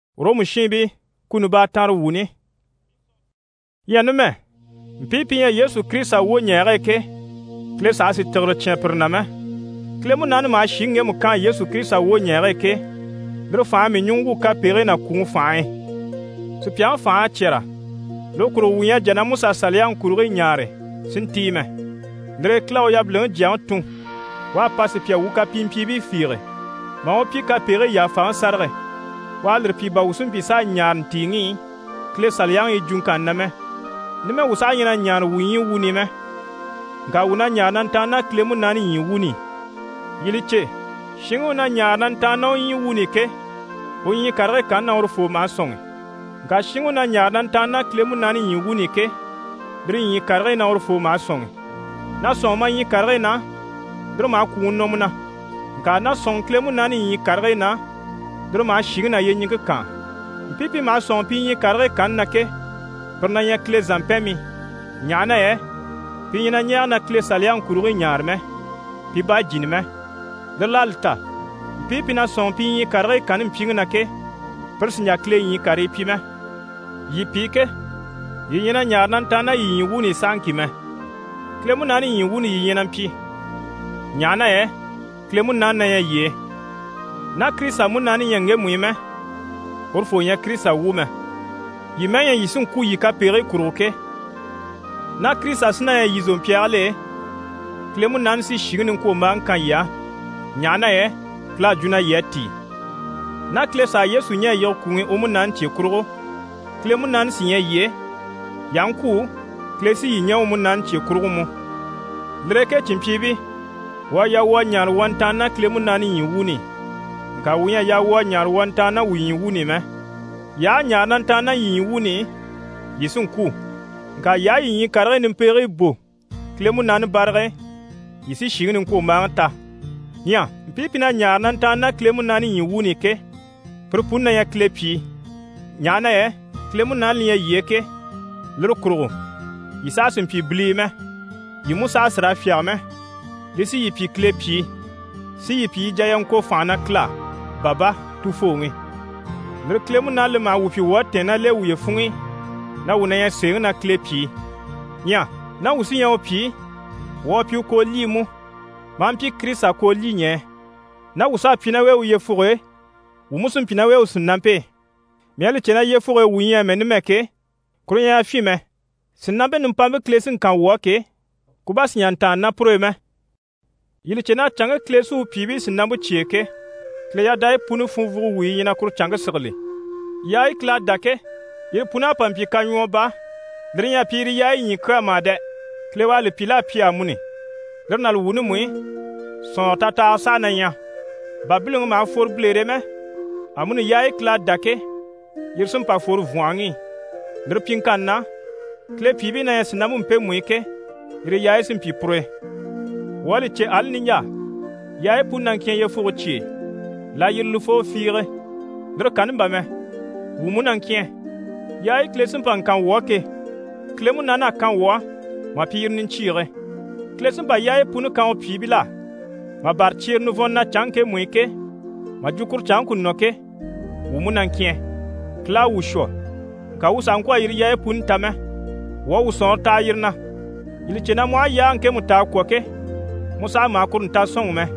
Romu shibi kunu ba tar wuni. Yanme mpipi ya Yesu Krista wo nyere ke kle sa si tegre chepr na me kle mu nan ma shinge mu kan Yesu Krista wo nyere ke dro fa mi nyungu ka pere na ku fa ai su pya fa chera lokro wuya jana musa salyan kururi nyare sintime dre klaw ya blan jian tun wa passe pya wuka pimpi bi fire ma o pi ka pere ya fa sarre wa le pi ba usun pi sa nyar tingi kle salyan e junkan na me nime wusa yina nyar wuyi wuni me ga wuna nyar nan ta na kle mu nan yi wuni yiliche shingu na nyar nan ta no yi wuni ke o yi karre kan na orfo ma song ga shingu na nyar nan ta na kle mu nan yi wuni ke drin yi karre na orfo ma song na song ma yi karre na dro ma ku no mu na ga na song kle mu nan yi karre na dro ma shigna ye nyi ka pipi ma song pi yi karre kan na ke perna ya kle zampemi nyana ye pi na nya na kle salyan kururi nyar me pi ba jin me de lalta pi na son pi yi karre kan pi na ke persnya kle yi kare pi me yi pi ke yi na nyar nan ta na yi wuni sanki me kle mu nan yi wuni yi nan pi nyana ye kle mu nan na ye na Krista mu nan yenge mu me orfo ya Krista wu me yi menya yisun ku yi ka pere kuroke na Krista sina ya yizon piale klemu nan si shignin ko man kan ya nyana ye kla juna yeti na klesa Yesu nya yo kunwe o mun nan che kuro klemu nan si ye yanku klesi yi nya o mun nan che kuro mu lreke chimpibi wa ya wa nyar wanta na klemu nan yi wuni ka wuya ya wa nyar wanta na wi wuni me ya nya nan ta na yi wuni yisun ku ga ya yi karre nim pere bo klemu nan barre yisi shignin ko manta nya pipi na nya nan ta na klemu nan yi wuni ke propun na ya klepi nya na ye klemu nan liya yeke lurkuru yisa sun pi blime yi musa sra fiame yisi yi pi klepi si yi pi jayan ko fana kla baba tu fongi le klemu na le ma wufi wote na le wuye fungi na wuna ya se na klepi nya na wusi ya opi wo pi ko limu mam pi Krista ko linye na wusa pi na we wuye fure wu musun pi na we usun nampe miale chena ye fure wuye me ne meke kunya fi me sinambe numpa me klesin kan woke kubas nyanta na prome yili chena changa klesu pi bi sinambu chieke kle ya dai punu funvu wi yina kur changa sirli yayi kla dake ye puna pampi kanyo ba drinya piri yayi ni kama de kle wale pila pia muni dernal wunu mui son tata sananya babilon ma for blere me amunu yayi kla dake yirsum pa for vuangi drpin kanna kle pibi na yasnamu mpe muike ire yayi simpi proe wale che alninya yayi punan kien ye for chi la yirlu fo fire dr kan ba me wumunan kien yayi klesin pan kan woke klemu nana kan wo ma pirnin chire klesin ba yayi punu kan pibila ma bar chir nu vonna chanke muike ma jukur chanku noke wumunan kien kla wusho ka wusan ko yir yayi pun tame wo wuson ta yirna ili chena mo ya anke muta koke musa ma kurun ta son me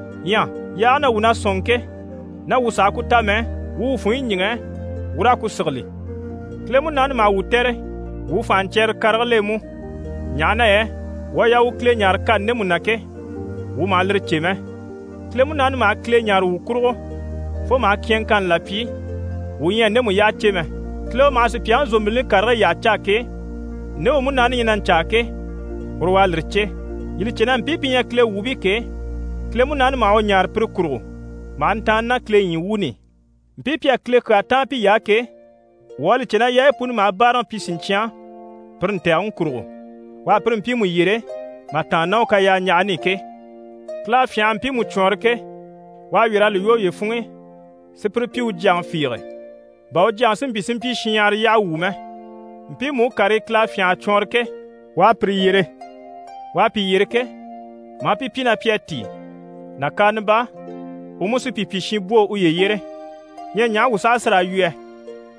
ya na wuna sonke na wusa ku tame wu fu nyinge wura ku sigli klemu nan ma wutere wu fancher karlemu nyana ye wa ya wu kle nyar kan ne munake wu malir cheme klemu nan ma kle nyar wu kurgo fo ma kien kan lapi wu yen ne mu ya cheme kle ma se pian zombil karre ya chake ne wu nan yinan chake wurwa lirche yili chenan pipi ya kle wubi ke klemu nan ma o nyar pir kurgo man tan na kle yin wuni pipi a kle ka tampi yake wali chena yayi pun ma baran pisin tia prin te an kurgo wa prin pi mu yire ma tan na ka ya nyani ke kla fiam pi mu chorke wa wira le yo ye fungi se pir pi u jang fire ba o jang sim bisim pi shinyar ya wume pi mu kare kla fiam chorke wa pri yire wa pi yire ke ma pi na piati na kanba umusu pipi shi bo u ye yire nya wusa sara yue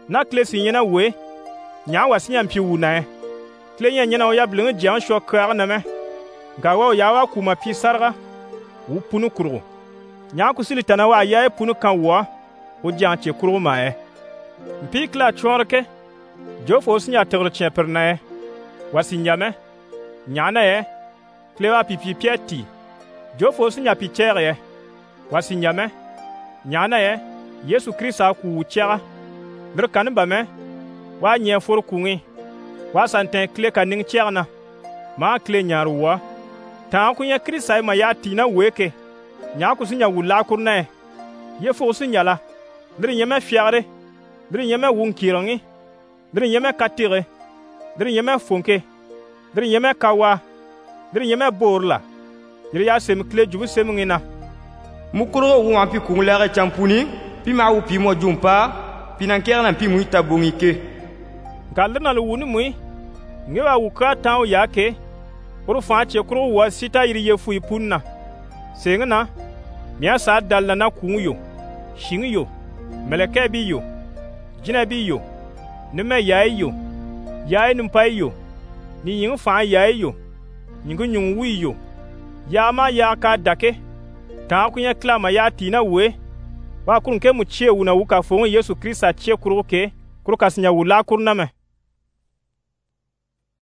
na kle si yẽna we nya wa si yãmb pi wʋna kle yẽ yẽna o ya bileng jɛng sɔ kaag name ga wa o ya wa kuma pi sarga wu punu kurgo nya ku sili tana wa ya punu kan wa o jang che kurgo ma mpi kla chorke jofo si nya tegr che per na wa si nyame nya na kle wa pi pieti jofo si nya pi chere wa si nyame nya na Yesu Krista ku chega dr kan ba me wa nye for kungi wa santen kle ka ning cherna ma kle nyaruwa ta ku nya Krista ma ya tina weke nya ku sinya wula kurna ye fo sinya la dr yeme fiare dr yeme wunkirangi dr yeme katire dr yeme fonke dr yeme kawa dr yeme borla dr ya sem kle jubu semngina mukuro wu ampi kungla champuni pi ma wu pi mo jumpa pi nan kerna pi mu tabungike galna lu wuni mui ngewa wuka taw yake pour fa che kuro wa sita yiri ye fu ipunna sengna miya sa dalla na kunyo shingiyo meleke biyo jina biyo nime yayiyo yayi numpayiyo ni yin fa yayiyo nyingu nyung wiyo ya ma ya ka dake ta kunya klama ya tina we wa kun ke mu che wuna wuka fo Yesu Krista che kuro ke kuro kasinya wula kurname